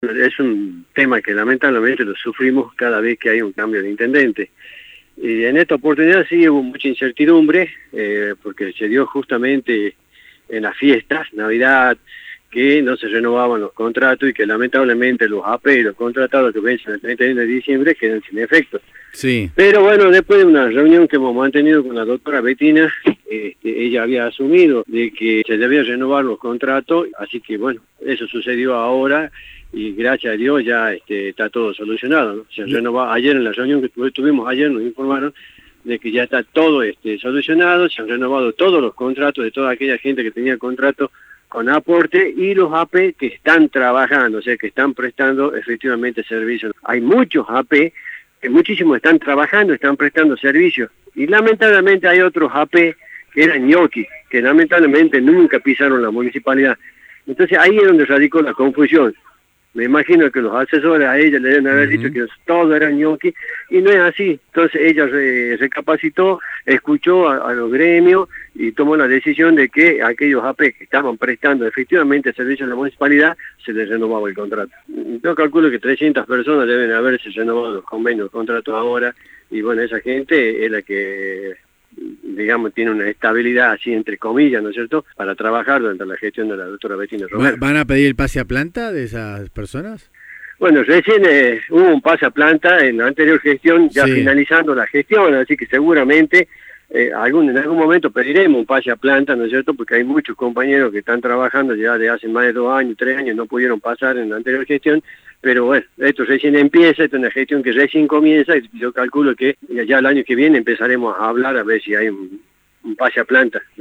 Es un tema que lamentablemente lo sufrimos cada vez que hay un cambio de intendente. Y en esta oportunidad sí hubo mucha incertidumbre, porque se dio justamente en las fiestas, Navidad, que no se renovaban los contratos y que lamentablemente los AP y los contratados que vencen el 31 de diciembre quedan sin efecto. Sí. Pero bueno, después de una reunión que hemos mantenido con la doctora Betina, ella había asumido de que se debían renovar los contratos, así que bueno, eso sucedió ahora y gracias a Dios ya está todo solucionado, ¿no? Se renovó ayer en la reunión que tuvimos ayer, nos informaron de que ya está todo solucionado, se han renovado todos los contratos de toda aquella gente que tenía contrato con aporte y los AP que están trabajando, o sea, que están prestando efectivamente servicios. Hay muchos AP que muchísimos están trabajando, están prestando servicios, y lamentablemente hay otros AP que eran ñoquis, que lamentablemente nunca pisaron la municipalidad. Entonces ahí es donde radicó la confusión. Me imagino que los asesores a ella le deben haber dicho que todos eran ñoquis, y no es así. Entonces ella recapacitó, escuchó a los gremios y tomó la decisión de que aquellos AP que estaban prestando efectivamente servicios en la municipalidad, se les renovaba el contrato. Yo calculo que 300 personas deben haberse renovado los convenios, los contratos ahora, y bueno, esa gente es la que, digamos, tiene una estabilidad así entre comillas, ¿no es cierto?, para trabajar durante la gestión de la doctora Betina Romero. ¿Van a pedir el pase a planta de esas personas? Bueno, recién hubo un pase a planta en la anterior gestión, ya sí, finalizando la gestión, así que seguramente en algún momento pediremos un pase a planta, ¿no es cierto?, porque hay muchos compañeros que están trabajando ya de hace más de 2 años, 3 años, no pudieron pasar en la anterior gestión, pero bueno, esto recién empieza, esto es una gestión que recién comienza, y yo calculo que ya el año que viene empezaremos a hablar a ver si hay un pase a planta.